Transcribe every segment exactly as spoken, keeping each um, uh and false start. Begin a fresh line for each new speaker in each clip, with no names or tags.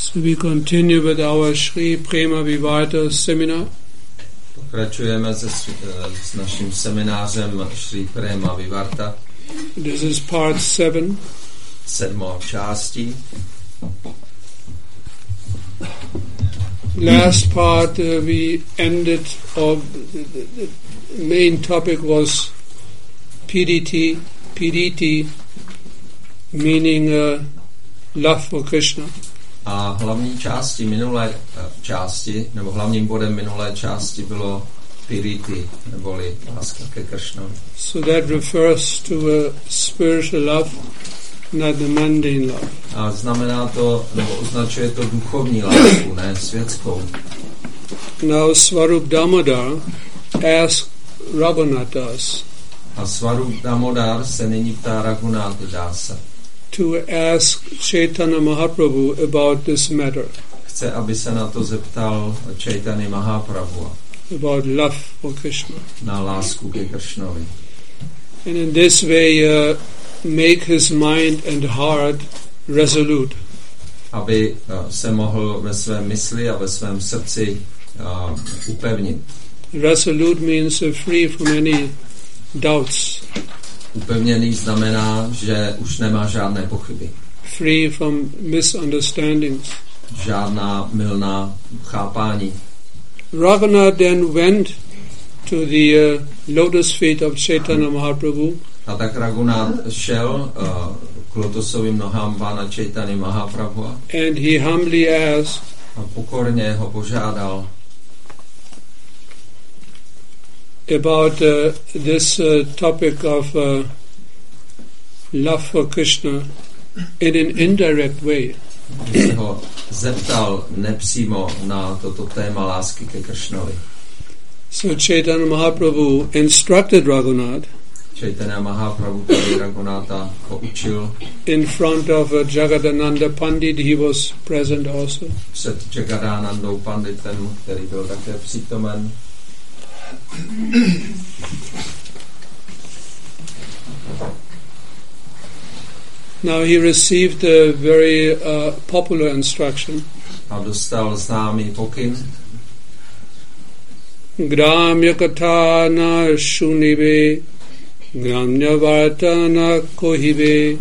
So we continue with our Sri Prema Vivata seminar.
Pokračujeme se, s naším seminářem Sri Prema Vivarta.
This is part seven.
Sedmou částí.
Last part uh, we ended, or the, the main topic was P D T, P D T, meaning uh, love for Krishna.
A hlavní části minulé části, nebo hlavním bodem minulé části bylo Piriti, neboli láska ke Kršnovi.
So that refers to a spiritual love, not the mundane love.
A znamená to, nebo označuje to duchovní lásku, ne světskou.
Now Swarup Damodar asked Raghunath Das.
A Swarup Damodar se nyní ptá Raghunath Dasa.
To ask Chaitanya Mahaprabhu about this matter.
Chce, aby se na to zeptal Chaitanya Mahaprabhu.
About love for Krishna.
Na lásku ke Kršnovi.
And in this way uh, make his mind and heart resolute.
Aby uh, se mohl ve svém mysli a ve svém srdci uh, upevnit.
Resolute means uh, free from any doubts.
Upevněný znamená, že už nemá žádné pochyby.
Free from misunderstandings.
Žádná mylná chápání.
Raghunath then went to the uh, lotus feet of Chaitanya Mahaprabhu.
A tak Raghunath šel uh, k lotosovým nohám pána Chaitanya Mahaprabhu.
And he humbly asked.
A pokorně ho požádal.
About uh, this uh, topic of uh, love for Krishna in an indirect way.
Když se ho zeptal nepřímo na toto téma lásky ke Kršnovi.
So Chaitanya Mahaprabhu instructed Raghunath.
Chaitanya Mahaprabhu tady Raghunatha poučil.
In front of uh, Jagadananda Pandit, he was present also.
Před Jagadanandou Panditem, který byl také přítomen.
Now he received a very uh, popular instruction.
A dostal známý pokyn.
Gramya kathana shunibe, gramya vartana kohibe,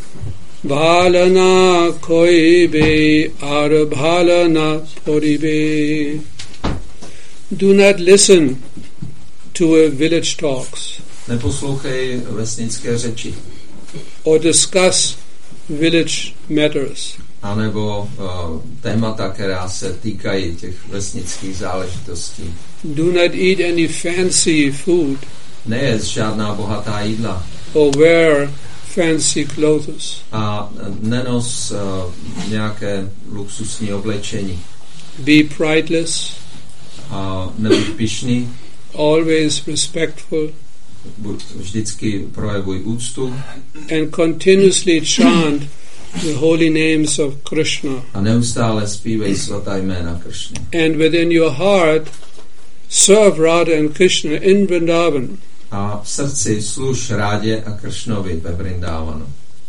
bhalana kohibe, ar bhalana poribe. Do not listen to a village talks.
Neposlouchej vesnické řeči.
Or discuss village matters.
A nebo uh, témata, která se týkají těch vesnických záležitostí.
Do not eat any fancy food.
Nejedz žádná bohatá jídla.
Or wear fancy clothes.
A nenos uh, nějaké luxusní oblečení.
Be prideless.
A nebuď pyšný.
Always respectful.
Buď vždycky projevuj úctu.
And continuously chant the holy names of Krishna.
A neustále zpívej svatá jména Kršny.
And within your heart serve Radha and Krishna in Vrindavan.
A v srdci služ Rádě a Kršnovi ve Vrindavanu.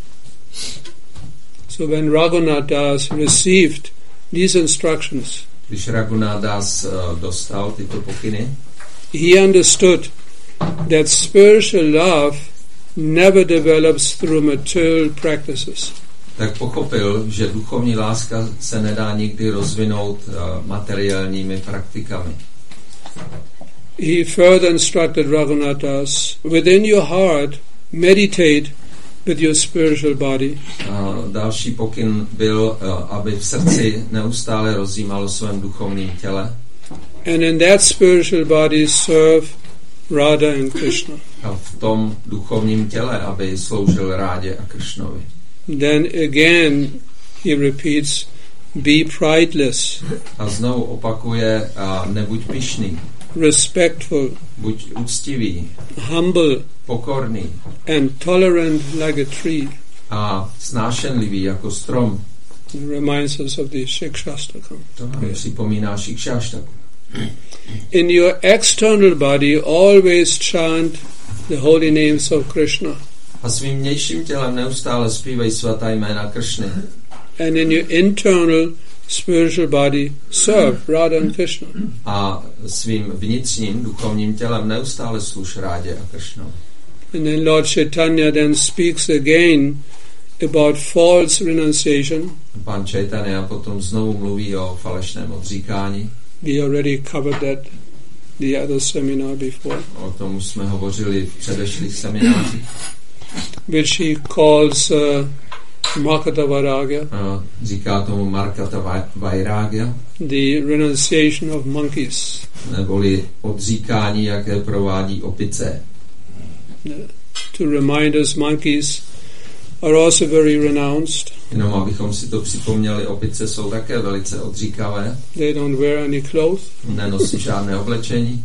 So when Raghunath Das received these instructions,
když Raghunath Das uh, dostal tyto pokyny,
he understood that spiritual love never develops through material practices.
Tak pochopil, že duchovní láska se nedá nikdy rozvinout uh, materiálními praktikami.
He further instructed Raghunath Das, within your heart, meditate with your spiritual body.
Uh, další pokyn byl, uh, aby v srdci neustále rozjímalo svém duchovním těle.
And in that spiritual body serve Radha and Krishna.
A v tom duchovním těle, aby sloužil Rádě a Kršnovi.
Then again he repeats, be prideless.
A znovu opakuje, uh, nebuď pyšný.
Respectful.
Buď úctivý.
Humble.
Pokorný.
And tolerant like a tree.
A snášenlivý jako strom.
It reminds us of the Shikshastakam.
To nám připomíná Shikshashtaku.
In your external body always chant the holy names of Krishna.
A svým vnějším tělem neustále zpívají svatá jména Kršny.
And in your internal spiritual body serve Radha and Krishna.
A svým vnitřním duchovním tělem neustále služ Rádě a Krishnovi.
And then Lord Chaitanya then speaks again about false renunciation.
Pán Chaitanya potom znovu mluví o falešném odříkání.
We already covered that the other seminar before.
O tom už jsme hovořili v předešlých seminářích.
Which he calls uh, Markata Vairagya.
Uh, říká tomu Markata Vairagya.
The renunciation of monkeys.
Neboli odříkání, jaké provádí opice.
To remind us, monkeys are also very renounced.
Jenom abychom si to připomněli, opice jsou také velice odříkavé.
They don't wear any clothes.
Nenosí žádné oblečení.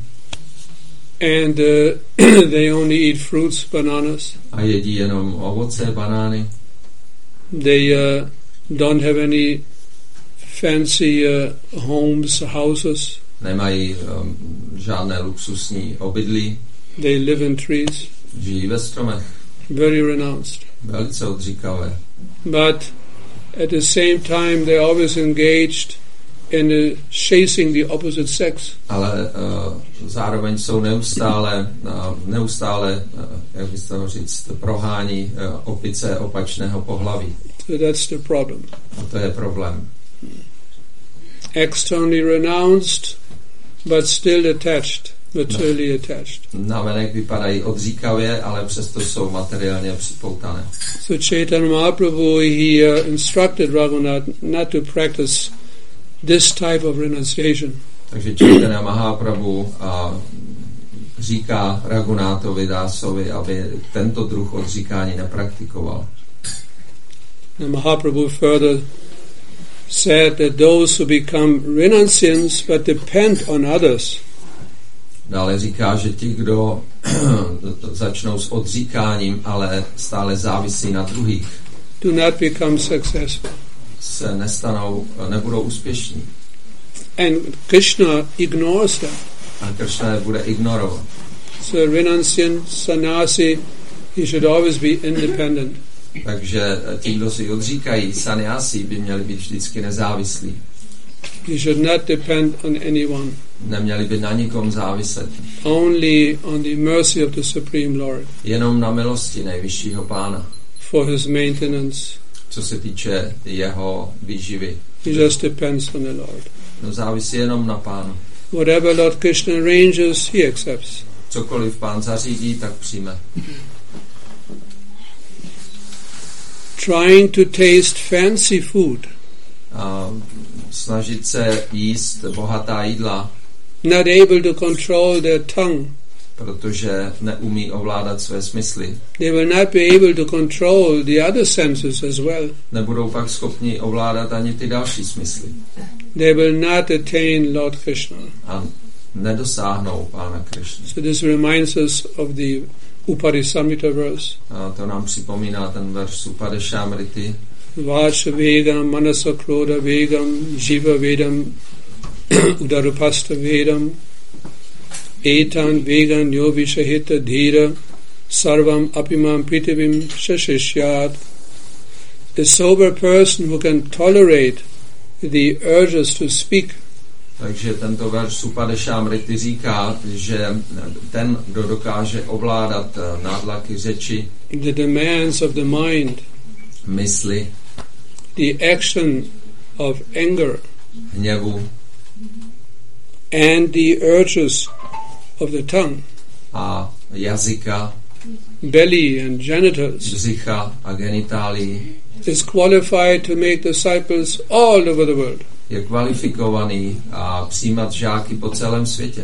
And uh, they only eat fruits, bananas.
A jedí jenom ovoce, banány.
They uh, don't have any fancy uh, homes, houses.
Nemají um, žádné luxusní obydlí.
They live in trees.
Žijí ve stromech.
Very renounced.
Velice odříkavé.
But at the same time they're always engaged in uh, chasing the opposite sex.
Ale uh, zároveň jsou neustále, uh, neustále, uh, jak byste to říct, prohání uh, opice opačného pohlaví.
So that's the problem.
A to je problém.
Externally renounced, but still attached, materially attached.
Navenek vypadají odříkavě, ale přesto jsou materiálně připoutané.
So Chaitanya Mahaprabhu, he uh, instructed Raghunath not to practice this type of renunciation.
Takže Chaitanya Mahaprabhu a říká Raghunathovi Dásovi, aby tento druh odříkání nepraktikoval.
And Mahaprabhu further said that those who become renunciants but depend on others.
Dále říká, že ti, kdo začnou s odříkáním, ale stále závisí na druhých,
do not become successful.
Se nestanou, nebudou úspěšní.
And Krishna ignores them.
A Krishna je bude ignorovat.
So renunciant, sannyasi, he should always be independent.
Takže ti, kdo si odříkají, sannyasi, by měli být vždycky nezávislí.
He should not depend on anyone.
Neměli by na nikom záviset.
Only on the mercy of the Supreme Lord.
Jenom na milosti nejvyššího Pána.
For his maintenance.
Co se týče jeho výživy.
He just depends on the Lord.
No, závisí jenom na Pánu.
Whatever Lord Krishna arranges, he accepts.
Cokoliv Pán zařídí, tak přijme.
Trying to taste fancy food.
A snažit se jíst bohatá jídla.
Not able to control their tongue.
Protože neumí ovládat své smysly.
They will not be able to control the other senses as well.
Nebudou pak schopni ovládat ani ty další smysly.
They will not attain Lord Krishna.
A nedosáhnou Pána Krishna.
So this reminds us of the Uparisamrita verse.
A to nám připomíná ten verš Upadeshamrity.
Vacha vedam, manasa kroda vedam, jiva vedam, udarupasta vedam, etan vegan yovishahita dhira, sarvam apimam pritivim shashishyat. A sober person who can tolerate the urges to speak.
Takže tento verš Upadeshamrity říká, že ten, kdo dokáže ovládat nátlaky řeči,
the demands of the mind,
mysli,
the action of anger,
hněvu
and the urges of the tongue,
a jazyka,
belly and genitals,
břicha a genitálií,
is qualified to make disciples all over the world.
Je kvalifikovaný a přijímat žáky po celém světě.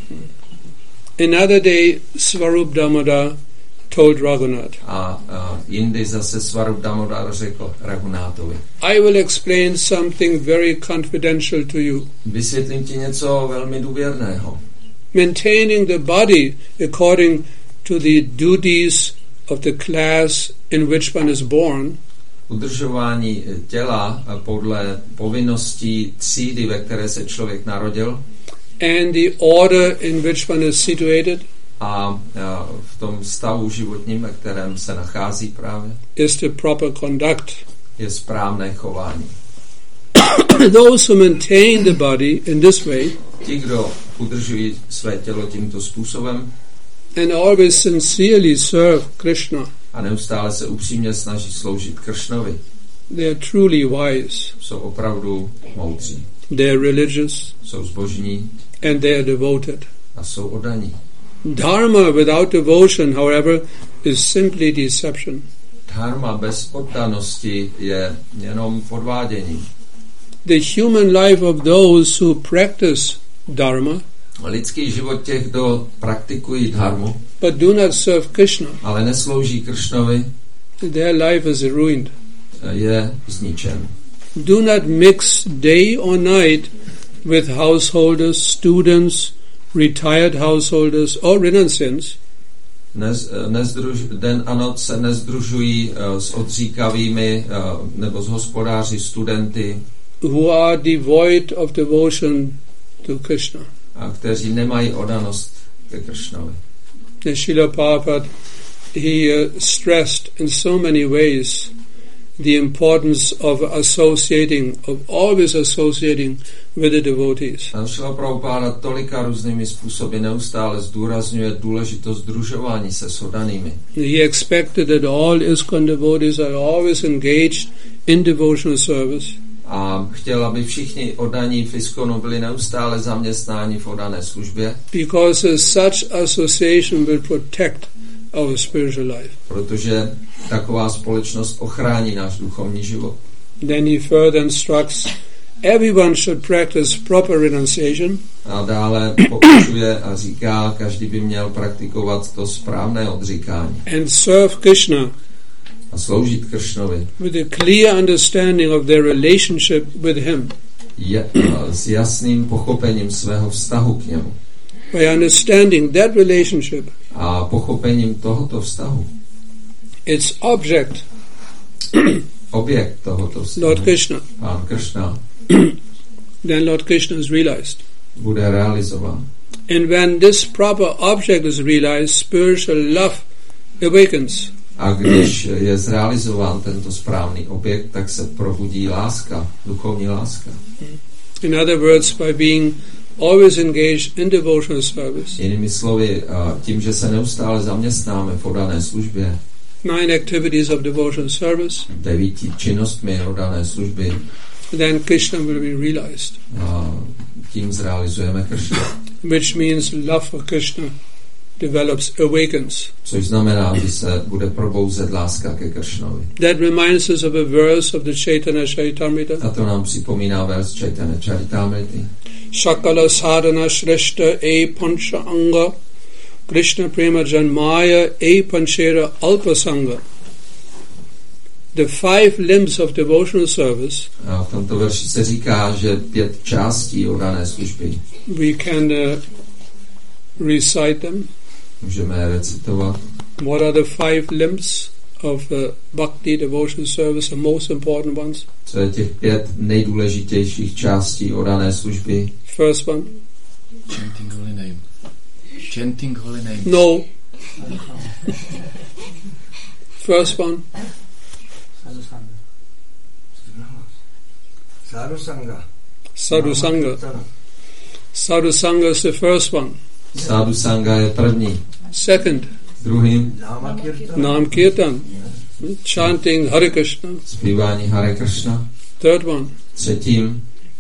Another day, Svarup Damodar told Raghunath,
A, a jindy zase Svarup Damodar řekl Raghunathovi:
I will explain something very confidential to you.
Vysvětlím ti něco velmi důvěrného.
Maintaining the body according to the duties of the class in which one is born,
Udržování těla podle povinností třídy, ve které se člověk narodil,
and the order in which one is situated,
a, a v tom stavu životním, ve kterém se nachází právě,
is the proper conduct.
je správné chování.
those who maintain the body in this way,
ti, kdo udržují své tělo tímto způsobem
and always sincerely serve Krishna,
a neustále se upřímně snaží sloužit Kršnovi,
they are truly wise,
jsou opravdu moudří,
they are religious,
jsou zbožní
and they are devoted.
a jsou oddaní.
Dharma without devotion, however, is simply deception.
Dharma bez oddanosti je jenom podváděním.
The human life of those who practice dharma
Lidský život těch, kdo praktikují dharmu,
but do not serve Krishna,
ale neslouží Kršnovi,
their life is ruined.
je zničen.
Do not mix day or night with householders, students, retired householders, or renunciants,
Nez, nezdruž, den a noc se nezdružují uh, s odříkavými uh, nebo s hospodáři, studenty,
who are devoid of devotion to Krishna.
a kteří nemají oddanost ke Kršnovi.
The Srila Prabhupada, he uh, stressed in so many ways the importance of associating, of always associating with the devotees.
Srila Prabhupada tolika různými způsoby neustále zdůrazňuje důležitost sdružování se s oddanými.
He expected that all ISKCON devotees are always engaged in devotional service.
A chtěl, aby všichni oddaní v ISKCONu byli neustále zaměstnáni v oddané službě,
Because such association will protect our spiritual life.
protože taková společnost ochrání náš duchovní život.
Then he further instructs everyone should practice proper renunciation,
A dále poučuje a říká, každý by měl praktikovat to správné odříkání
and serve Krishna
a sloužit Kršnovi
with a clear understanding of their relationship with him.
je, s jasným pochopením svého vztahu k němu.
By understanding that relationship,
A pochopením tohoto vztahu,
its object,
objekt tohoto vztahu,
Lord Krishna,
Pán Kršna,
then Lord Krishna is realized.
bude realizován.
And when this proper object is realized, spiritual love awakens.
A když je zrealizován tento správný objekt, tak se probudí láska, duchovní láska.
In other words, by being always engaged in devotional service,
Jinými slovy, tím, že se neustále zaměstnáme v oddané službě,
nine activities of devotional service,
devíti činnostmi oddané služby,
then Krishna will be realized,
a tím zrealizujeme Kršnu.
which means love for Krishna develops, awakens.
Což znamená, že se bude probouzet láska ke Kršnovi.
That reminds us of a verse of the Chaitanya Charitamrita.
A to nám připomíná vers Chaitanya Charitamrity.
Shakala sadhana shreshta e pancha anga Krishna prema janmaya e panchera alpasanga. The five limbs of devotional service,
A v tomto verši se říká, že pět částí oddané služby,
we can uh, recite them.
můžeme recitovat.
What are the five limbs of uh, bhakti devotional service, the most important ones?
Co je těch pět nejdůležitějších částí oddané služby?
First one.
Chanting holy name. Chanting holy name.
No. First one.
Sadhusanga.
Sadhusanga. Sadhusanga is the first one.
Sadhu Sanga je první.
Second,
Druhým
Nama Kirtan.
Nam Kirtan. Chanting Hare Krishna.
zpívání Hare Krishna.
Third one,
Třetím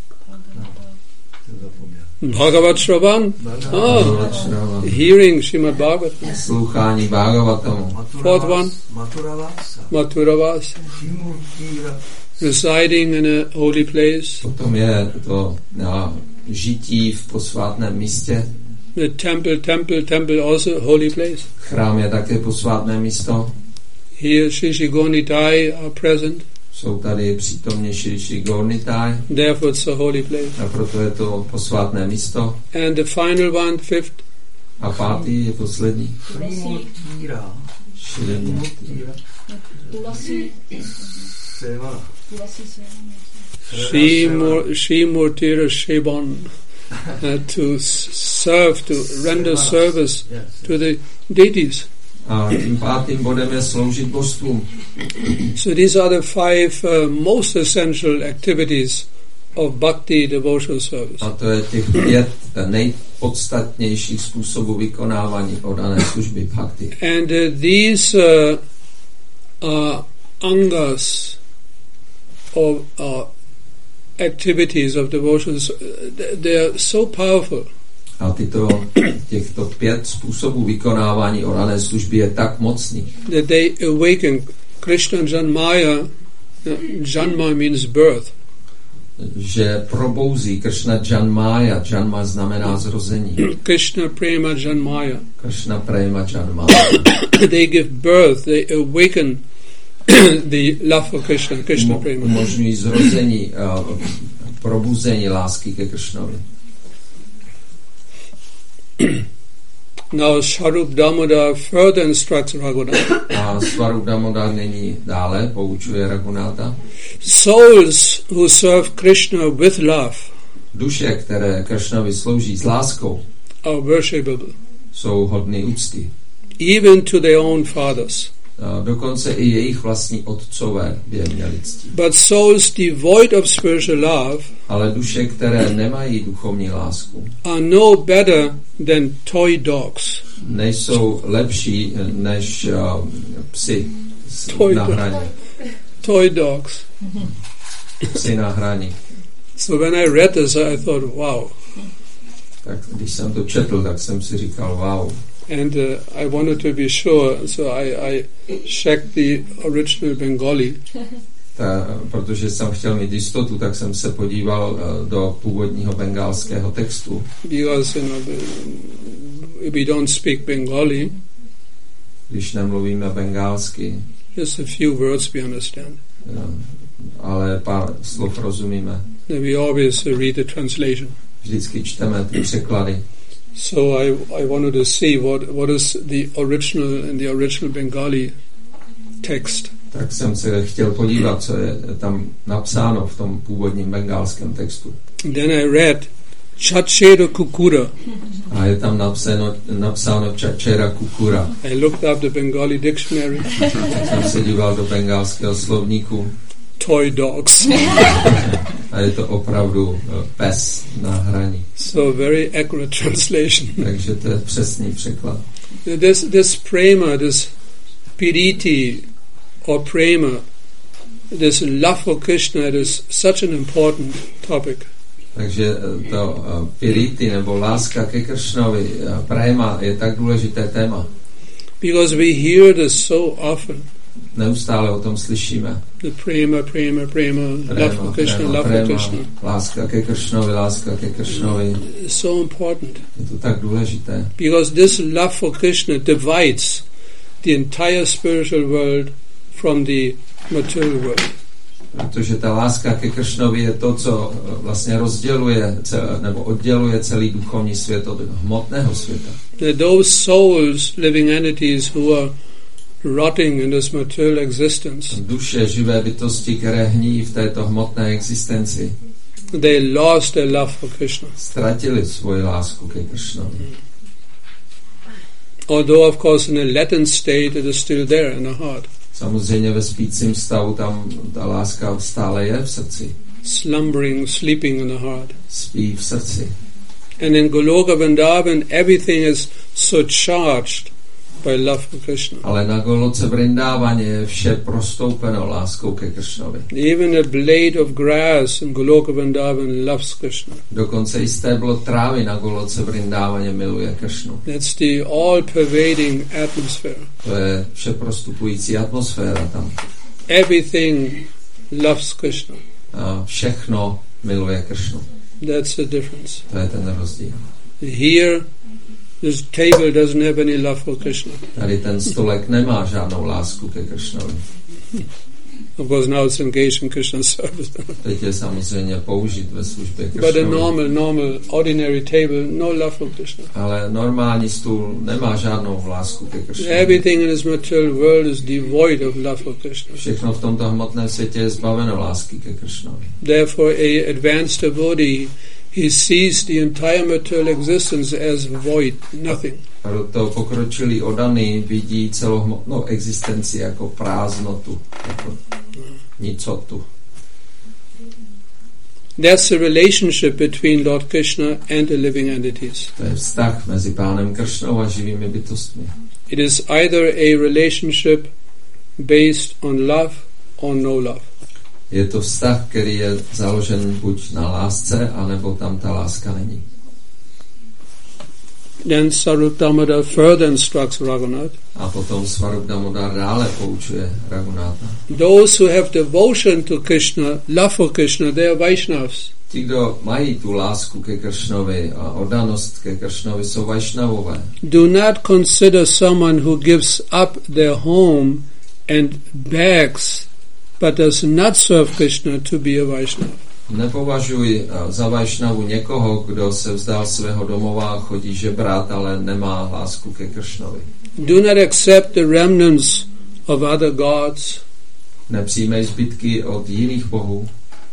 Bhagavat Shravan. Oh, hearing Srimad Bhagavatam.
slouchání Bhagavatamu.
Fourth one,
Maturavasa.
Maturavas.
Shimurtira.
Residing in a holy place.
Potom je to no, žití v posvátném místě.
The temple, temple, temple also holy place.
Chrám je také posvátné místo.
Here Shri Shri Gaurnitai are present.
Jsou tady přítomně Shri Shri Gaurnitai,
Therefore it's a holy place.
a proto je to posvátné místo.
And the final one, fifth,
A pátý je poslední.
Shimurtira.
Shrimurti.
Tulasi,
Seva.
tulasi seva.
Shri Mur- Shri Murtira Sheban. Uh, to s- serve, to render service
Yes.
to the deities.
A tím pátým bodem je sloužit božstvům.
So these are the five uh, most essential activities of bhakti devotional service.
A to je těch pět nejpodstatnějších způsobů vykonávání oddané služby bhakti.
And uh, these uh, uh, angas of uh, activities of devotion, they are so powerful.
A tyto, těchto pět způsobů vykonávání oddané služby je tak mocný,
that they awaken Krishna Janmaya. Janma means birth.
že probouzí Krishna Janmaya. Janma znamená zrození.
Krishna Prema Janmaya.
Krishna Prema Janmaya.
They give birth, they awaken the love for Krishna, Krishna Prema.
Umožňují zrození, uh, probuzení lásky ke Krishnovi.
Now Swarup Damodar further instructs Raghunatha.
A Swarup Damodar nyní dále poučuje Raghunatha.
Souls who serve Krishna with love
Duše, které Krishnovi slouží s láskou,
are worshipable,
jsou hodny úcty.
even to their own fathers.
A dokonce i jejich vlastní otcové by je měli ctít.
But souls devoid of spiritual love
Ale duše, které nemají duchovní lásku,
are no better than toy dogs.
nejsou lepší než uh, psi s-
Toy
na
dog.
hraní.
Toy dogs.
Psi na hraní.
So when I read this, I thought, wow.
Tak když jsem to četl, tak jsem si říkal, wow.
And uh, I wanted to be sure, so I, I checked the original Bengali.
Ta, protože jsem chtěl mít jistotu, tak jsem se podíval uh, do původního bengalského textu.
Because, you know, the- we don't speak Bengali,
Když nemluvíme bengalsky,
just a few words we understand.
uh, ale pár slov rozumíme.
And we always uh, read the translation.
Vždycky čteme ty překlady.
So I, I wanted to see what, what is the original in the original Bengali text.
Tak jsem se chtěl podívat, co je tam napsáno v tom původním bengalském textu.
Then I read Chachera Kukura.
A je tam napsáno, napsáno Čačera Kukura.
I looked up the Bengali dictionary,
Tak jsem se díval do bengalského slovníku
toy dogs.
a je to opravdu eh, pes na hraní.
So very accurate translation.
Takže to je přesný překlad.
This, this prema, this piriti or prema, this love for Krishna, it is such an important topic.
Takže eh, to uh, piriti nebo láska ke Kršnovi, uh, prema, je tak důležité téma.
Because we hear this so often.
Neustále o tom slyšíme.
The prema, prema, prema, love for Krishna,
prema,
love for
prema,
Krishna.
láska ke Kršnovi, láska ke Kršnovi.
It's so important.
Je to tak důležité.
Because this love for Krishna divides the entire spiritual world from the material world.
Protože ta láska ke Kršnovi je to, co eh, vlastně rozděluje celé, nebo odděluje celý duchovní svět od hmotného světa.
That those souls, living entities who are rotting in this material existence,
Duše, živé bytosti, které hníjí v této hmotné existenci,
they lost their love for Krishna.
ztratili svoji lásku ke Kršnovi.
Although, of course, in a latent state, it is still there in the heart.
Samozřejmě ve spícím stavu tam ta láska stále je v srdci.
Slumbering, sleeping in the heart.
Spí v srdci.
And in Goloka Vrindavan, everything is so charged by love for Krishna.
Ale na Goloce Vrindávaně je vše prostoupeno láskou ke Kršnovi.
Even a blade of grass in Goloka Vrindavan loves Krishna.
Dokonce i stéblo trávy na Goloce Vrindávaně miluje Kršnu.
That's the all-pervading atmosphere.
To je vše prostupující atmosféra tam.
Everything loves Krishna.
A všechno miluje Kršnu.
That's the difference.
To je ten rozdíl.
Here, this table doesn't have any love for Krishna.
Tady ten stolek nemá žádnou lásku ke Kršnovi.
Of course, now it's engaged in Krishna service.
Teď je samozřejmě použit ve službě
But a
Kršnovi.
normal, normal, ordinary table, no love for Krishna.
Ale normální stůl nemá žádnou lásku ke Kršnovi.
Everything in this material world is devoid of love for Krishna.
Všechno v tomto hmotném světě je zbaveno lásky ke Kršnovi.
Therefore, a advanced devotee, he sees the entire material existence as void, nothing.
Proto pokročilý oddaný vidí celou hmotnou existenci jako prázdnotu, jako nicotu.
That's the relationship between Lord Krishna and the living entities.
To je vztah mezi Pánem Kršnou a živými bytostmi.
It is either a relationship based on love or no love.
Je to vztah, který je založen buď na lásce, anebo tam ta láska není.
Then Swarup Damodar further instructs Raghunath.
A potom Swarup Damodar dále poučuje Raghunatha.
Those who have devotion to Krishna, love for Krishna, they are Vaishnavas.
Ti, kdo mají tu lásku ke Kršnovi a oddanost ke Kršnovi, jsou Vaishnavové.
Do not consider someone who gives up their home and begs but does not serve Krishna to be a Vaishnava.
Nepovažuj za Vaishnavu někoho, kdo se vzdal svého domova, chodí žebrat, ale nemá lásku ke Kršnovi.
Do not accept the remnants of other gods.
Nepřijmej zbytky od jiných bohů.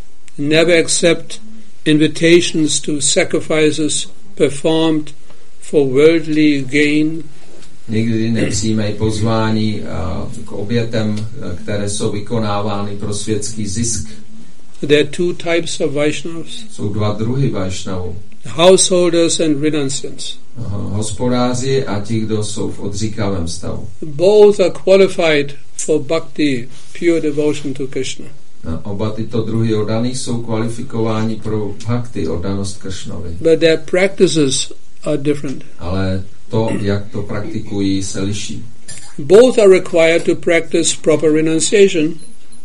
Never accept invitations to sacrifices performed for worldly gain.
Nikdy nepřijmej pozvání k obětem, které jsou vykonávány pro světský zisk.
There are two types of Vaishnavas.
Jsou dva druhy Vaishnavů.
Householders and renunciants.
Hospodáři a ti, kdo jsou v odříkavém stavu.
Both are qualified for bhakti, pure devotion to Krishna.
Oba tyto druhy oddaných jsou kvalifikováni pro bhakti, oddanost Kršnovi.
But their practices are different.
Ale to, jak to praktikují, se liší.
Both are required to practice proper renunciation.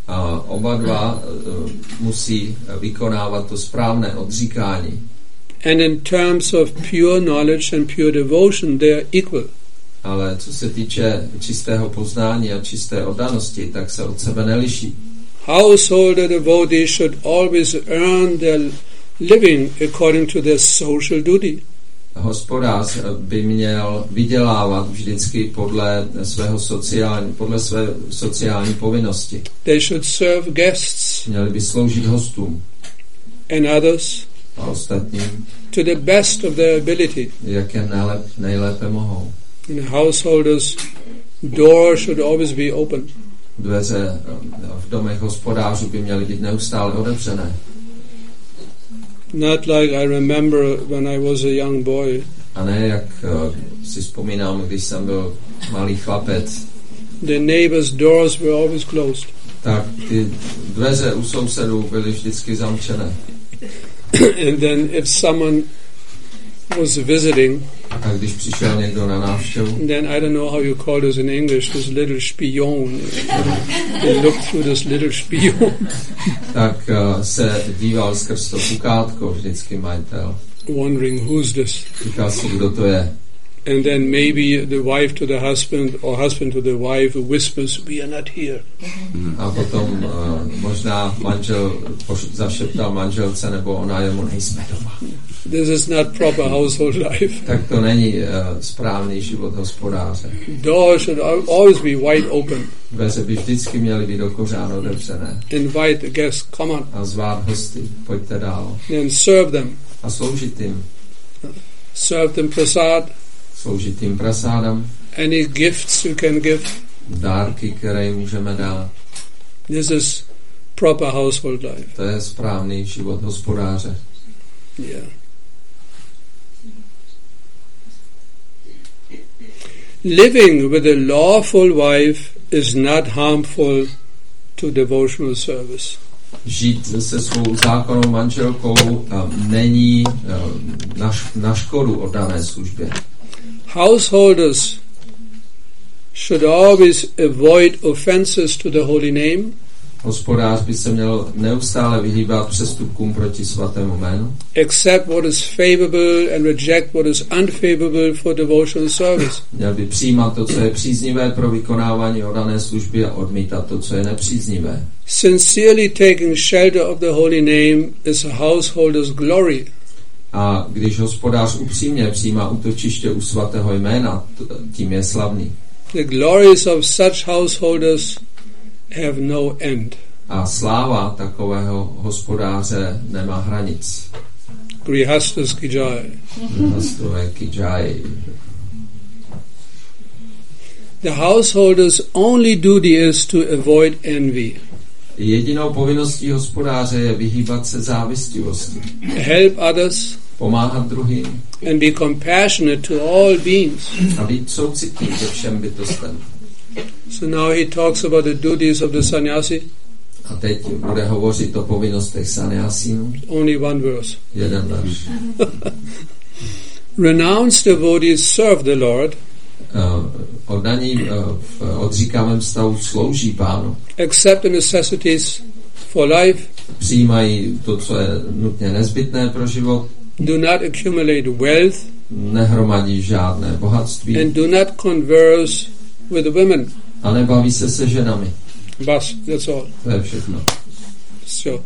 A oba dva uh, musí vykonávat to správné odříkání.
And in terms of pure knowledge and pure devotion, they are equal.
Ale co se týče čistého poznání a čisté oddanosti, tak se od sebe neliší.
Householder devotees should always earn their living according to their social duty.
Hospodář by měl vydělávat vždycky podle svého sociální, podle své sociální povinnosti.
They should serve guests.
Měli by sloužit hostům.
And others.
A ostatním.
To the best of their ability.
Jak je nejlep, nejlépe mohou.
And the householders' door should always be open.
Dveře v domech hospodářů by měly být neustále otevřené.
Not like I remember when I was a young boy.
A ne jak uh, si vzpomínám, když jsem byl malý chlapec.
The neighbors' doors were always closed.
Tak ty dveře u sousedů byly vždycky zamčené.
And then if someone was visiting,
a když přišel někdo na návštěvu,
then I don't know how you call this in English, this little spion. They look through this little spion.
tak uh, se díval skrz to pukátko vždycky majitel.
Wondering who's this.
Říkal si, kdo to je.
And then maybe the wife to the husband or husband to the wife whispers, we are not here.
A potom uh, možná manžel zašeptal manželce, nebo ona jemu, nejsme doma.
This is not proper household life.
Tak to není uh, správný život hospodáře.
Doors should always be wide open.
Dveře by vždycky měly být do kořán otevřené.
Invite the guests, come on.
A zvát hosty, pojďte dál.
And serve them.
A sloužit jim.
Serve them prasad.
Sloužit jim prasádam.
Any gifts you can give.
Dárky, které můžeme dát.
This is proper household life.
To je správný život hospodáře.
Yeah. Living with a lawful wife is not harmful to devotional service.
Žít se svou zákonnou manželkou um, není um, na, na škodu oddané službě.
Householders should always avoid offenses to the holy name.
Hospodář by se měl neustále vyhýbat přestupkům proti svatému jménu.
Accept what is favorable and reject what is unfavorable for devotional service.
Měl by přijímat to, co je příznivé pro vykonávání oddané služby a odmítat to, co je nepříznivé.
Sincerely taking shelter of the holy name is a householder's glory.
A když hospodář upřímně přijímá útočiště u svatého jména, tím je slavný.
The glories of such householders have no end.
A sláva takového hospodáře nemá hranic.
Grihastas ki jai.
Grihastové ki jai.
The householder's only duty is to avoid envy.
Jedinou povinností hospodáře je vyhýbat se závistivosti,
help others,
pomáhat druhým
and be compassionate to all beings.
a být soucitný ke všem bytostem.
So now he talks about the duties of the sannyasi.
A teď bude hovořit o povinnostech sannyasínů.
Only one verse.
Jeden verš.
Renounced devotees serve the Lord,
Uh, oddaní uh, v odříkavém stavu slouží Pánu.
accept the necessities for life,
Přijímají to, co je nutně nezbytné pro život,
do not accumulate wealth,
nehromadí žádné bohatství
and do not converse with women.
a nebaví se se ženami.
Bas, that's all.
To je všechno.
So,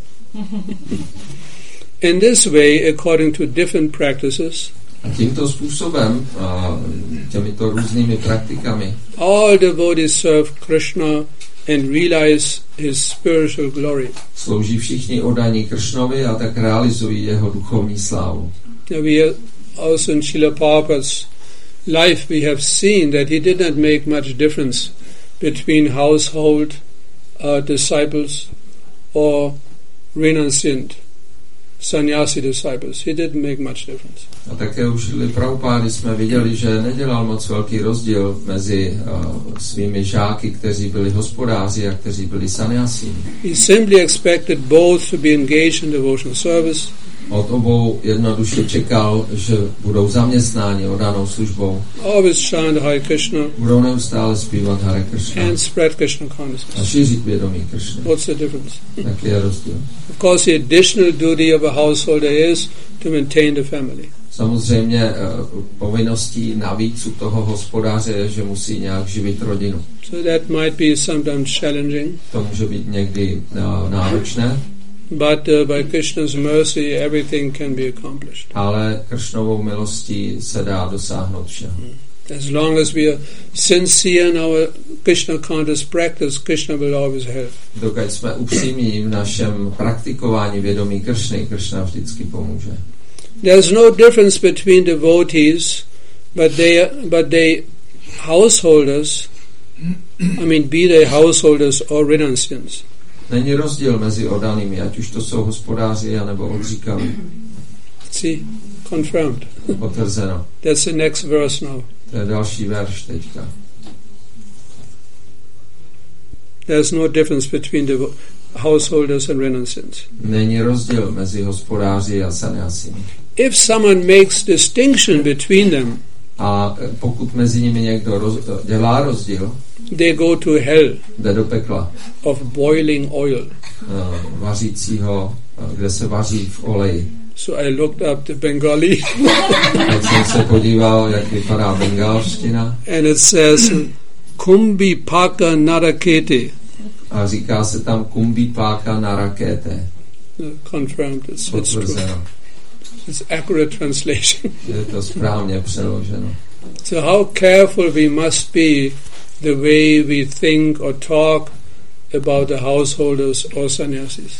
in this way, according to different practices,
A tímto způsobem, a těmito různými praktikami,
all devotees serve Krishna and realize his spiritual glory.
slouží všichni oddaní Kršnovi a tak realizují jeho duchovní slávu.
Now we are also in Srila Prabhupada's life we have seen that he did not make much difference between household uh, disciples or renunciant sannyasi disciples. He didn't make much difference.
A také už v Prabhupády jsme viděli, že nedělal moc velký rozdíl mezi uh, svými žáky, kteří byli hospodáři a kteří byli sannyasíni.
He simply expected both to be engaged in devotional service
Od obou jednoduše čekal, že budou zaměstnáni oddanou službou,
always chant Hare Krishna
budou neustále zpívat Hare Krishna
and spread Krishna
a
consciousness.
šířit vědomí Kršny.
What's the difference?
Jaký je rozdíl?
Of course, the additional duty of a householder is to maintain the family.
Samozřejmě eh, povinností navíc u toho hospodáře je, že musí nějak živit rodinu.
So that might be sometimes challenging,
To může být někdy eh, náročné,
but uh, by Krishna's mercy, everything can be accomplished.
ale Kršnovou milostí se dá dosáhnout všeho.
As long as we are sincere in our Krishna conscious practice, Krishna will always help.
Dokud jsme upřímní v našem praktikování vědomí Kršny, Kršna vždycky pomůže.
There's no difference between devotees, but they but they householders. I mean, be they householders or renunciants.
Není rozdíl mezi oddanými, ať už to jsou hospodáři, anebo odříkaví.
See, confirmed.
Potvrzeno.
That's the next verse now.
To je další verš teďka.
There's no difference between the householders and renunciants.
Není rozdíl mezi hospodáři a sannyasími.
If someone makes distinction between them,
A pokud mezi nimi někdo roz, dělá rozdíl,
they go to hell
jde do pekla
of boiling oil.
uh, vařícího, uh, kde se vaří v oleji.
So I looked up the Bengali,
Teď jsem se podíval, jak vypadá bengalština,
and it says Kumbi Paka Narakete.
a říká se tam Kumbhipáka Narakete.
Uh, confirmed, it's, it's true.
Potvrzeno.
It's accurate translation.
Je to správně přeloženo.
So how careful we must be the way we think or talk about the householders or sannyasis.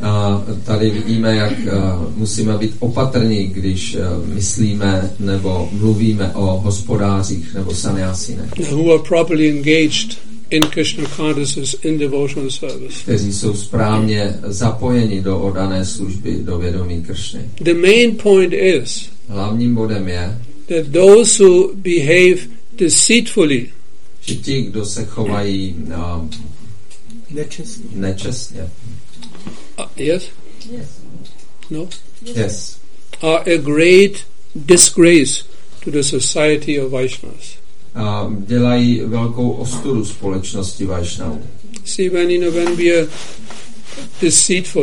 A tady vidíme, jak uh, musíme být opatrní, když uh, myslíme nebo mluvíme o hospodářích nebo sannyasínech,
Who are properly engaged in Krishna consciousness in devotional service.
kteří jsou správně zapojeni do oddané služby, do vědomí Kršny.
The main point is
Hlavním bodem je,
that those who behave deceitfully,
že ti, kdo se chovají uh,
Nečestně.
nečestně,
uh, yes,
Yes.
no,
yes,
are a great disgrace to the society of Vaishnavas.
uh, dělají velkou ostudu společnosti Vaishnavů.
See, when you know, when we are deceitful,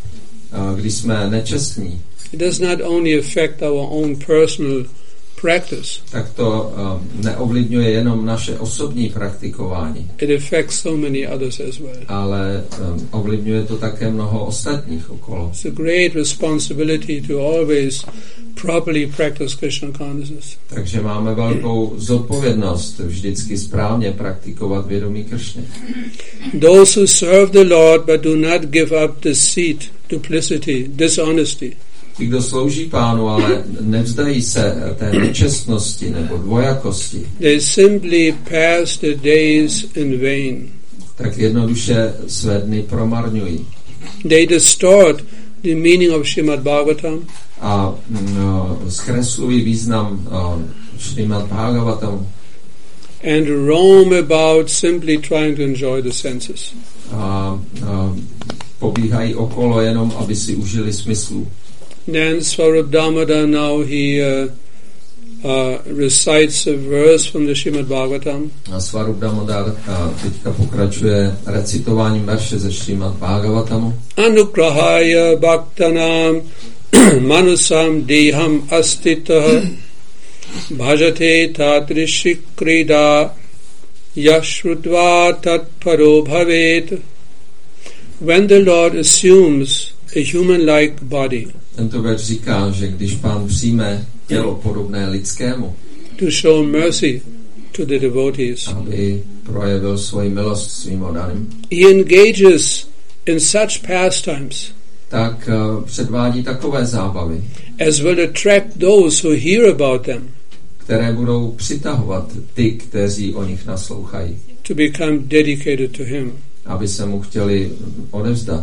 Uh, když jsme nečestní,
it does not only affect our own personal practice,
tak to uh, neovlivňuje jenom naše osobní praktikování,
it affects so many others as well.
ale um, ovlivňuje to také mnoho ostatních okolo.
It's a great responsibility to always properly practice Krishna consciousness.
Takže máme velkou zodpovědnost vždycky správně praktikovat vědomí Kršny.
Those who serve the Lord but do not give up deceit, duplicity, dishonesty,
Ti, kdo slouží Pánu, ale nevzdají se té nečestnosti nebo dvojakosti,
they simply pass the days in vain.
tak jednoduše své dny promarňují.
They distort the meaning of Srimad Bhagavatam.
A no, zkreslují význam uh, Srimad Bhagavatamu.
And roam about simply trying to enjoy the senses.
A, a pobíhají okolo jenom, aby si užili smyslu.
Then Swarup Damodar now he uh, uh, recites a verse from the Srimad Bhagavatam.
A Swarup Damodar uh, teďka pokračuje recitováním verše ze Srimad Bhagavatamu.
Anugrahaya bhaktanam manusam deham astitah bhajate tatrishi krida yashrudva tatparo bhavet. When the Lord assumes a human-like body,
tento verš říká, že když Pán přijme tělo podobné lidskému,
to show mercy to the devotees,
aby projevil svoji milost svým oddaným,
he engages in such pastimes
tak uh, předvádí takové zábavy,
as will attract those who hear about them,
které budou přitahovat ty, kteří o nich naslouchají,
to become dedicated to him.
aby se mu chtěli odevzdat.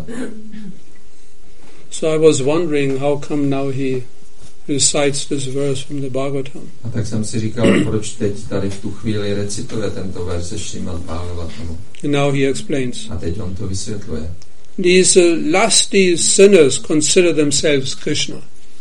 So I was wondering how come now he recites this verse from the Bhagavatam.
A tak jsem si říkal, proč teď tady v tu chvíli recituje tento verš ze Srimad Bhagavatamu.
And now he explains.
A teď on to vysvětluje.
These uh, lusty sinners consider themselves Krishna.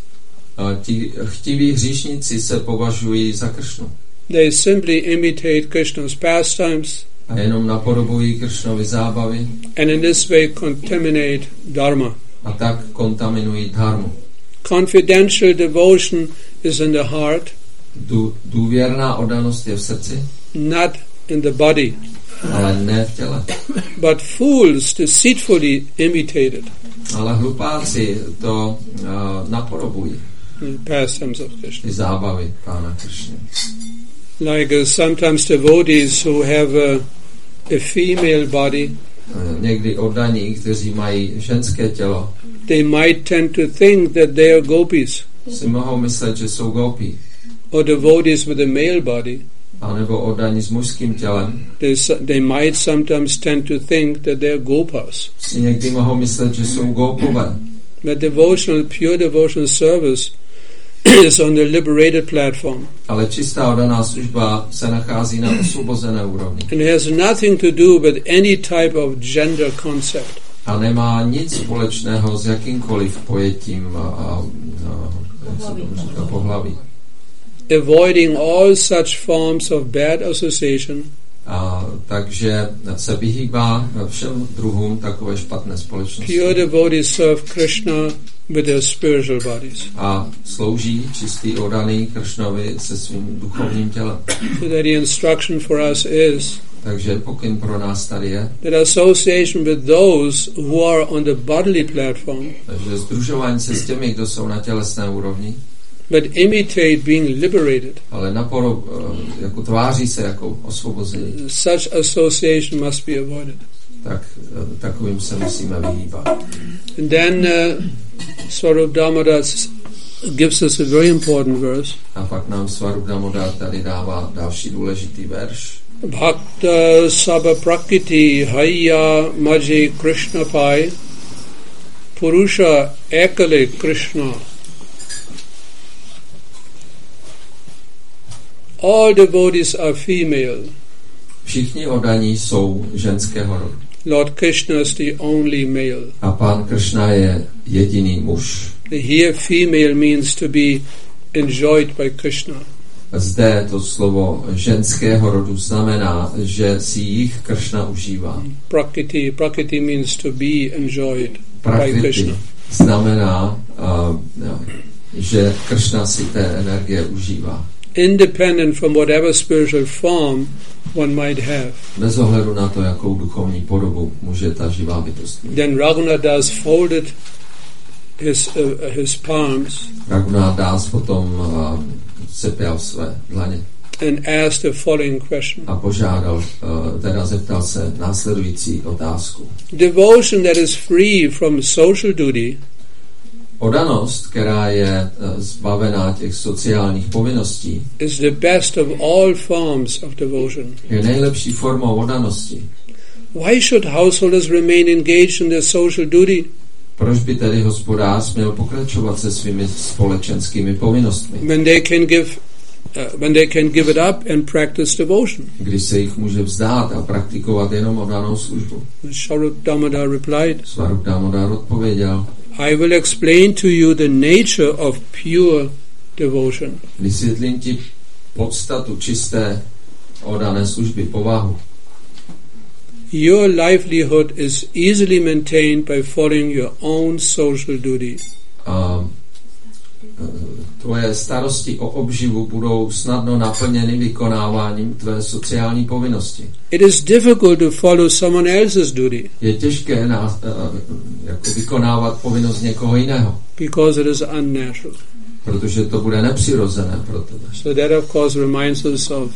A ti chtiví hříšníci se považují za Kršnu.
They simply imitate Krishna's pastimes
A jenom napodobují Kršnovy zábavy
and in this way contaminate dharma.
a tak kontaminují dharmu.
Confidential devotion is in the heart,
Du, důvěrná oddanost je v srdci,
not in the body.
ale ne v těle.
But fools deceitfully imitate it.
Ale hlupáci to uh, napodobují,
The pastimes of Krishna.
ty zábavy Pána Kršny.
Like uh, sometimes devotees who have a, a female body,
Uh, někdy oddaní, kteří mají ženské tělo,
they might tend to think that they are gopis,
si mohou myslet, že jsou gopí.
or devotees with a male body.
A nebo oddaní s mužským tělem
They, s- they might sometimes tend to think that they are gopas.
si někdy mohou myslet, že jsou gopové.
But devotional, pure devotional service is on the liberated platform.
Ale čistá oddaná služba se nachází na osvobozené úrovni.
And it has nothing to do with any type of gender concept.
A nemá nic společného s jakýmkoliv pojetím a, a, a, jak se tomu říká, pohlaví.
Avoiding all such forms of bad association,
A takže se vyhýbá všem druhům takové špatné společnosti.
pure devotees serve Krishna with their spiritual bodies.
A slouží čistý oddaný Kršnovi se svým duchovním tělem.
So that the instruction for us is
Takže pokyn pro nás tady je,
that association with those who are on the bodily platform,
že sdružování se s těmi, kdo jsou na tělesné úrovni,
but imitate being liberated,
ale naporo, jako tváří se jako osvobození,
such association must be avoided.
tak takovým se musíme vyhýbat.
And then uh, Swarup Damodar s- gives us a very important verse.
A pak nám Swarup Damodar tady dává další důležitý verš.
Bhakta sabha prakriti hayya maji Krishna pai purusha ekale Krishna. All devotees are female.
Všichni oddaní jsou ženského rodu.
Lord Krishna is the only male.
A Pán Kršna je jediný muž.
Here female means to be enjoyed by Krishna.
Zde to slovo ženského rodu znamená, že si jich Kršna užívá.
Prakriti, prakriti means to be enjoyed by
Prakriti
Krishna.
znamená, uh, že Kršna si té energie užívá.
Independent from whatever spiritual form one might have.
Bez ohledu na to, jakou duchovní podobu může ta živá bytost mít.
Then Raghunath Das folded his uh, his palms
Raghunath Das potom uh, sepěl své dlaně
and asked the following question.
a požádal, uh, teda zeptal se následující otázku.
Devotion that is free from social duty
Oddanost, která je uh, zbavená těch sociálních povinností,
is the best of all forms of devotion.
je nejlepší formou oddanosti.
Why should householders remain engaged in their social duty?
Proč by tedy hospodář měl pokračovat se svými společenskými povinnostmi,
When they can give, uh, when they can give it up and practice devotion?
když se jich může vzdát a praktikovat jenom oddanou službu?
Swarup Damodar replied,
Swarup Damodar odpověděl,
I will explain to you the nature of pure devotion.
vysvětlím ti podstatu čisté oddané služby, povahu.
Your livelihood is easily maintained by following your own social duty.
A tvoje starosti o obživu budou snadno naplněny vykonáváním tvé sociální povinnosti.
It is difficult to follow someone else's duty
Je těžké na, jako vykonávat povinnost někoho jiného,
because it is unnatural.
protože to bude nepřirozené pro tebe.
So that of course reminds us of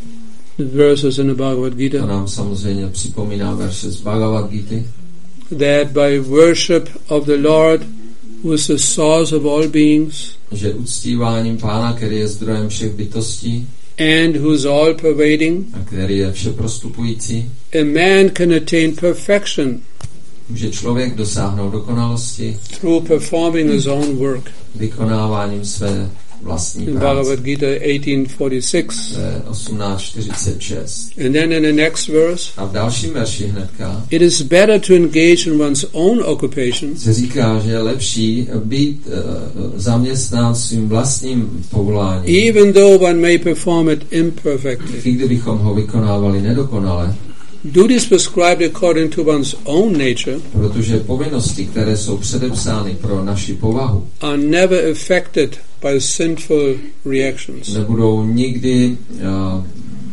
the verses in the Bhagavad
To
Gita,
nám samozřejmě připomíná verše z Bhagavad Gity,
that by worship of the Lord, who is the source of all beings
že uctíváním Pána, který je zdrojem všech bytostí
and who is all pervading,
a který je všeprostupující,
a man can attain perfection
může člověk dosáhnout dokonalosti
through performing his own work.
vykonáváním své vlastní
In
práce.
Bhagavad Gita eighteen forty-six.
To je osmnáct čtyřicet šest.
And then in the next verse,
A v dalším verši hnedka
it is better to engage in one's own occupation
se říká, že je lepší být uh, zaměstnán svým vlastním povoláním,
even though one may perform it imperfectly.
i kdybychom ho vykonávali nedokonale,
Duties prescribed according to one's own nature
protože povinnosti, které jsou předepsány pro naši povahu,
are never affected by sinful reactions.
nebudou nikdy uh,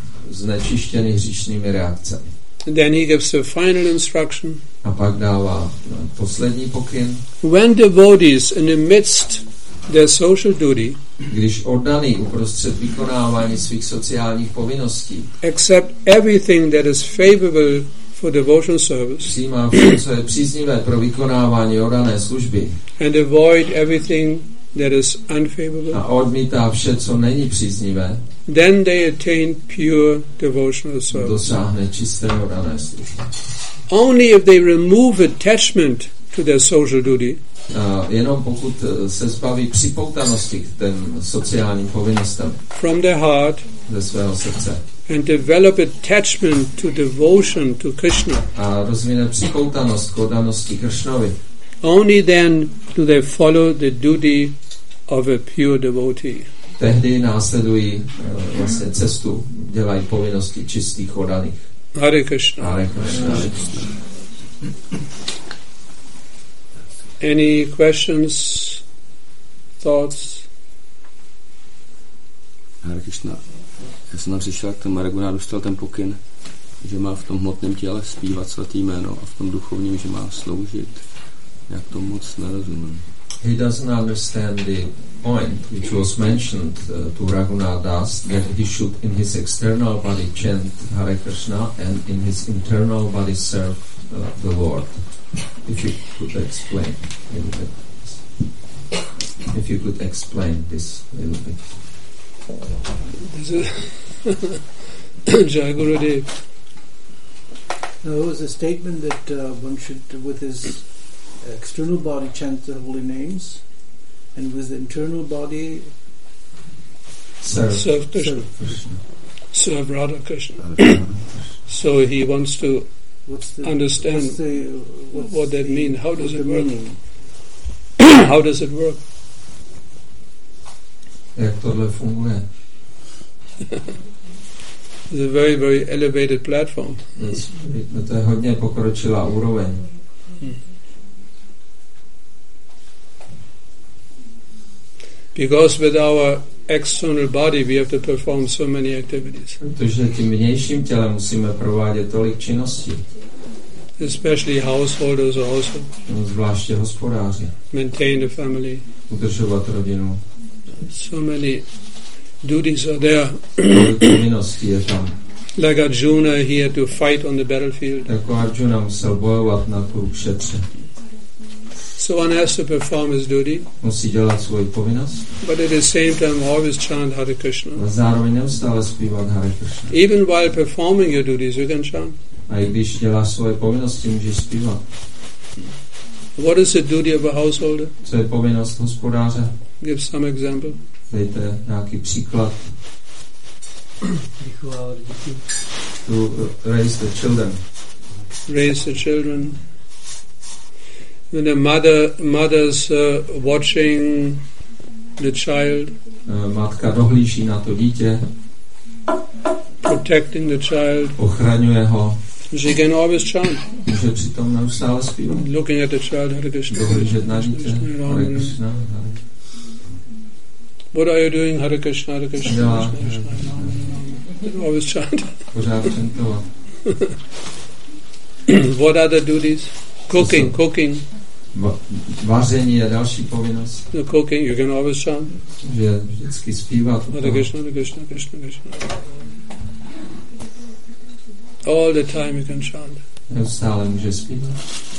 znečištěny hříšnými reakcemi.
Then he gives the final instruction.
A pak dává uh, poslední pokyn.
When devotees in the midst their social duty
Když oddaný uprostřed vykonávání svých sociálních povinností
accept everything that is favorable for devotional service
přijímá vše, co je příznivé pro vykonávání oddané služby
and avoid everything that is unfavorable,
a odmítá vše, co není příznivé,
then they attain pure devotional service.
dosáhne čisté oddané služby.
Only if they remove attachment to their social duty
A jenom pokud se zbaví připoutanosti k těm sociálním povinnostem
from their heart
ze svého srdce
and develop attachment to devotion to Krishna,
a rozvine připoutanost k oddanosti Kršnovi,
only then do they follow the duty of a pure devotee.
tehdy následují uh, vlastně cestu, dělají povinnosti čistých oddaných.
Hare Krishna.
Hare Krishna.
Any questions, thoughts?
Hare Krishna. Já jsem tam přišel, jak ten Raghunáth dostal ten pokyn, že má v tom hmotném těle zpívat svatý jméno a v tom duchovním, že má sloužit. Jak to moc nerozumím.
He doesn't understand the point which was mentioned uh, to Raghunath Das, that he should in his external body chant Hare Krishna and in his internal body serve uh, the Lord. If you could explain a little bit. If you could explain this a little bit.
Jai Gurudev.
No, it was a statement that uh, one should, with his external body, chant the holy names, and with the internal body,
Serve,
Serve Krishna.
serve Krishna.
Serve Radha Krishna. So he wants to
What's the
understand
what's the, what's
what that
the,
means. How does
what's
it
the
work?
meaning?
How does it work?
Jak tohle funguje?
It's a very, very elevated platform.
To je hodně pokročilá úroveň.
Because with our external body we have to perform so many activities,
Protože tím vnějším tělem musíme provádět tolik činností,
especially householders also,
no, zvláště hospodáři,
maintain the family.
udržovat rodinu.
So many duties are there.
Tolik povinností je tam.
Like Arjuna, he had to fight on the battlefield.
Jako Arjuna musel bojovat na Kurukšetře.
So one has to perform his duty,
Musí dělat svoji povinnost,
but at the same time always chant Hare Krishna.
ale zároveň neustále zpívat Hare Krishna.
Even while performing your duties, you can chant.
A i když děláš svoje povinnosti, můžeš zpívat.
What is the duty of a householder?
Co je povinnost hospodáře?
Give some example.
Dejte nějaký příklad.
Vychovávat děti.
To raise the children.
Raise the children. When the mother mother's uh, watching the child,
Matka dohlíží na to dítě,
protecting the child,
ochraňuje ho,
she can always chant.
může přitom neustále zpívat.
Looking at the child, Hare Krishna.
Dohlížet na dítě, Hare Krishna, Hare.
What are you doing? Hare Krishna, Hare Krishna,
Yeah.
Krishna, Krishna, Ram, Ram, Ram. Always chant.
Pořád čentovat.
What are the duties? Cooking, cooking.
Va- vaření je další povinnost,
The cooking, you can always chant.
že vždycky zpívat.
Hare Krishna, Hare Krishna, Krishna, Krishna. All the time you can chant.
Neustále může zpívat.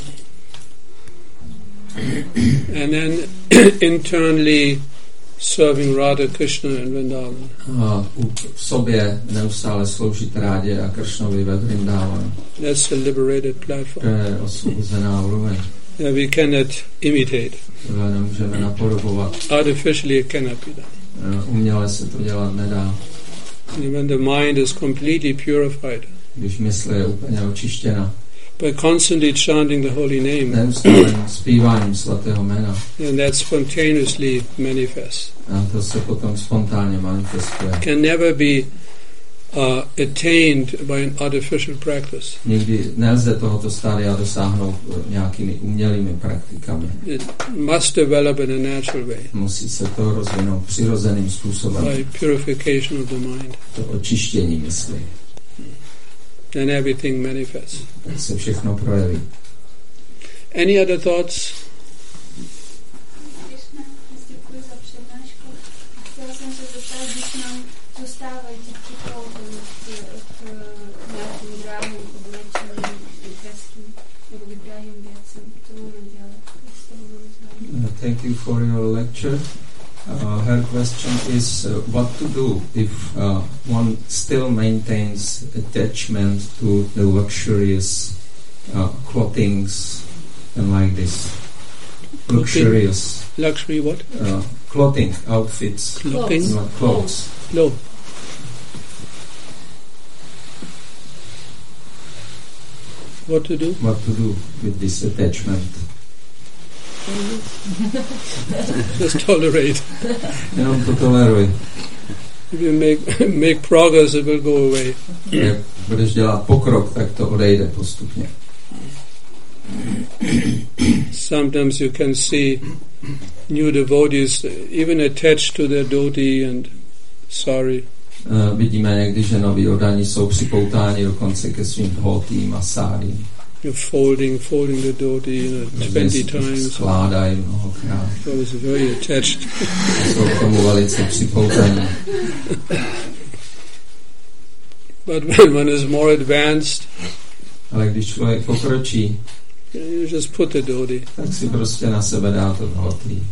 And then internally serving Radha Krishna and Vrindavan.
A v sobě neustále sloužit Rádě a Kršnovi ve Vrindávanu.
That's the liberated
To
platform.
je osvobozená úroveň.
Yeah, we cannot imitate.
Tohle nemůžeme napodobovat.
Artificially it cannot be done.
Uměle se to dělat nedá.
And when the mind is completely purified
Když mysl je úplně očištěna.
by constantly chanting the holy name,
Neustálým zpíváním svatého jména.
and that spontaneously manifests.
A to se potom spontánně manifestuje.
Can never be uh, attained by an artificial practice.
Nikdy nelze tohoto stádia dosáhnout nějakými umělými praktikami.
It must develop in a natural way
Musí se to rozvinout přirozeným způsobem.
by purification of the mind.
To očištění mysli.
Then everything manifests.
Tak se všechno projeví.
Any other thoughts?
Krishna, děkuji za přednášku. Chtěla jsem se zeptat, když nám zůstávají ty připouty k nějakým dráhům, oblečeným, krestím nebo vybrahým věcem. Co máme dělat? Jak z toho máme dělat?
Uh, thank you for your lecture. Uh, her question is uh, what to do if uh, one still maintains attachment to the luxurious uh, clothings and like this luxurious
Luxury what?
uh, clothing outfits,
Clothing?
not clothes.
No. What to do?
What to do with this attachment?
Just tolerate.
Jenom to toleruj.
If you make make progress, it will go away.
Jak budeš dělat pokrok, tak to odejde postupně.
Sometimes you can see new devotees even attached to their dhoti and sari.
Uh, vidíme někdy, že noví oddaní jsou připoutáni dokonce ke svým dhotím a sárím.
You're folding, folding the dhoti, you know, twenty times.
Skládají mnohokrát.
So it's very attached.
Jsou k tomu velice připoutaní.
But when one is more advanced,
Ale když člověk pokročí,
you just put the dhoti.
tak si prostě na sebe dá to dhotí.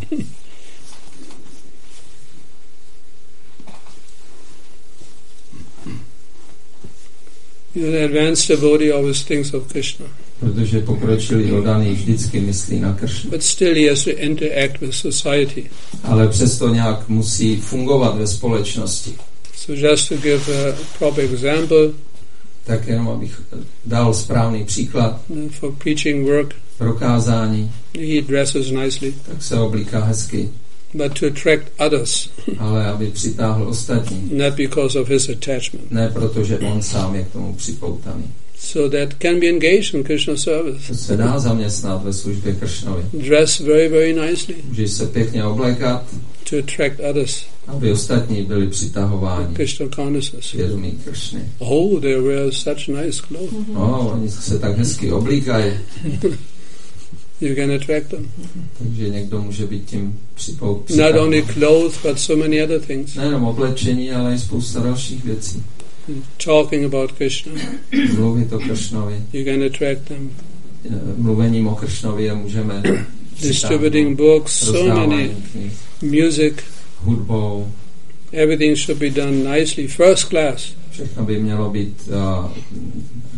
You know, the advanced devotee always thinks of Krishna.
Protože pokročilý oddaný vždycky myslí na Kršnu.
But still he has to interact with society.
Ale přesto nějak musí fungovat ve společnosti.
So just to give a proper example,
Tak jenom abych dal správný příklad
you know, for preaching work,
pro kázání,
he dresses nicely,
tak se oblíká hezky,
but to attract others,
ale aby přitáhl ostatní.
not because of his attachment.
Ne proto, že on sám je k tomu připoutaný.
So that can be engaged in Krishna service.
To se dá zaměstnat ve službě Kršnovi.
Dress very, very nicely
Můžeš se pěkně oblékat,
to attract others.
aby ostatní byli přitahováni
Krishna consciousness.
vědomí Kršny.
Oh, they wear such nice clothes.
No, oni se tak hezky oblíkají,
You can attract them.
takže někdo může být tím připout.
Not only clothes, but so many other things.
Nejenom oblečení, ale i spousta dalších věcí.
Talking about Krishna,
Mluvit o Kršnovi,
you can attract them.
mluvením o Kršnovi je můžeme
Distributing books, so many,
knih,
music,
hudbou.
everything should be done nicely, first class.
Všechno by mělo být uh,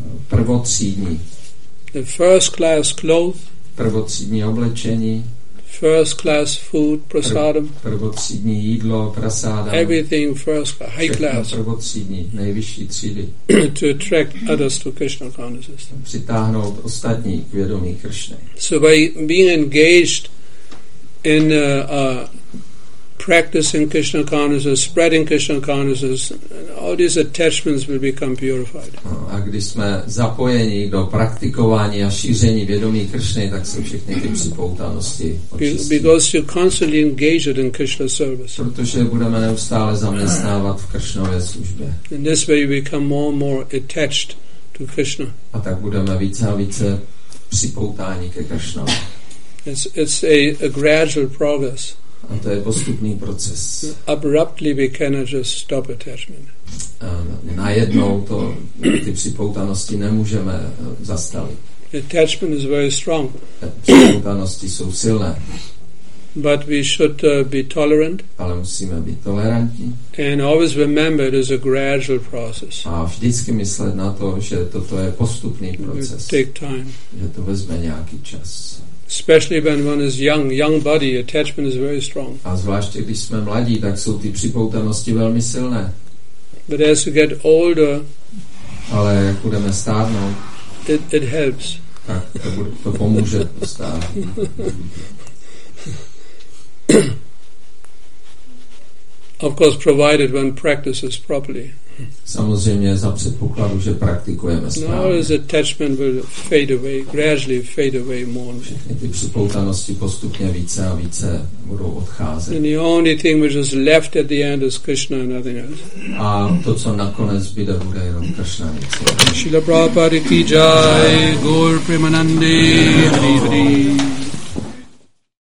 prvotřídní.
The first class clothes,
Prvotřídní oblečení,
first class food, prasadam,
prvotřídní jídlo, prasáda,
everything first class, high
všechno
class,
prvotřídní, nejvyšší třídy.
to attract others to Krishna consciousness.
Přitáhnout ostatní k vědomí Kršny.
So by being engaged in uh, uh, practicing Krishna consciousness, spreading Krishna consciousness, all these attachments will become purified.
No, a když jsme zapojeni do praktikování a šíření vědomí Kršny, tak se všechny ty připoutanosti očistí.
Because you're constantly engaged in Krishna service.
Protože budeme neustále zaměstnávat v Kršnově službě.
In this way you become more and more attached to Krishna.
A tak budeme více a více připoutáni ke Kršnovi.
It's, it's a, a gradual progress.
A to je postupný proces.
Abruptly we cannot just stop attachment.
Najednou to, ty připoutanosti nemůžeme zastavit.
Attachment is very strong.
Připoutanosti jsou silné.
But we should uh, be tolerant.
Ale musíme být tolerantní.
And always remember it is a gradual process.
A vždycky myslet na to, že toto je postupný proces.
Take time.
Že to vezme nějaký čas.
Especially when one is young, young body, attachment is very strong.
A zvláště když jsme mladí, tak jsou ty připoutanosti velmi silné.
But as you get older,
ale jak budeme stárnout,
it, it helps.
Tak to, bude, to pomůže stárnout.
Of course, provided one practices properly.
Samozřejmě za předpokladu, že praktikujeme správně.
No, his attachment will fade away, gradually fade away more.
Všechny ty připoutanosti postupně více a více budou odcházet.
And the only thing which is left at the end is Krishna and nothing else.
A to, co nakonec zbyde, bude jenom Krishna.
Srila Prabhupada ki jai, Gaur Premanande Hari Hari.